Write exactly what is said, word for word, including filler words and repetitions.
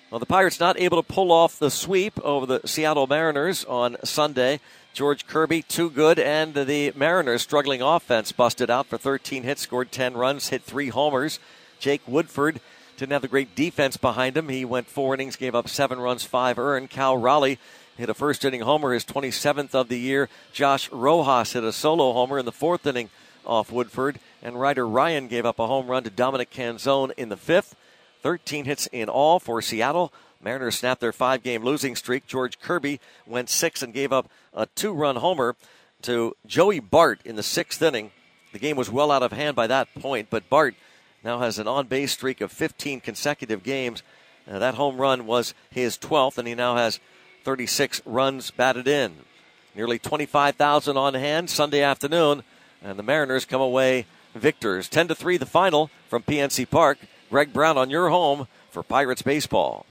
Well, the Pirates not able to pull off the sweep over the Seattle Mariners on Sunday. George Kirby, too good, and the Mariners struggling offense busted out for thirteen hits, scored ten runs, hit three homers. Jake Woodford didn't have the great defense behind him. He went four innings, gave up seven runs, five earned. Cal Raleigh hit a first-inning homer, his twenty-seventh of the year. Josh Rojas hit a solo homer in the fourth inning off Woodford. And Ryder Ryan gave up a home run to Dominic Canzone in the fifth. thirteen hits in all for Seattle. Mariners snapped their five-game losing streak. George Kirby went six and gave up a two-run homer to Joey Bart in the sixth inning. The game was well out of hand by that point, but Bart now has an on-base streak of fifteen consecutive games. Uh, that home run was his twelfth, and he now has thirty-six runs batted in. Nearly twenty-five thousand on hand Sunday afternoon, and the Mariners come away victors. ten to three the final from P N C Park. Greg Brown on your home for Pirates baseball.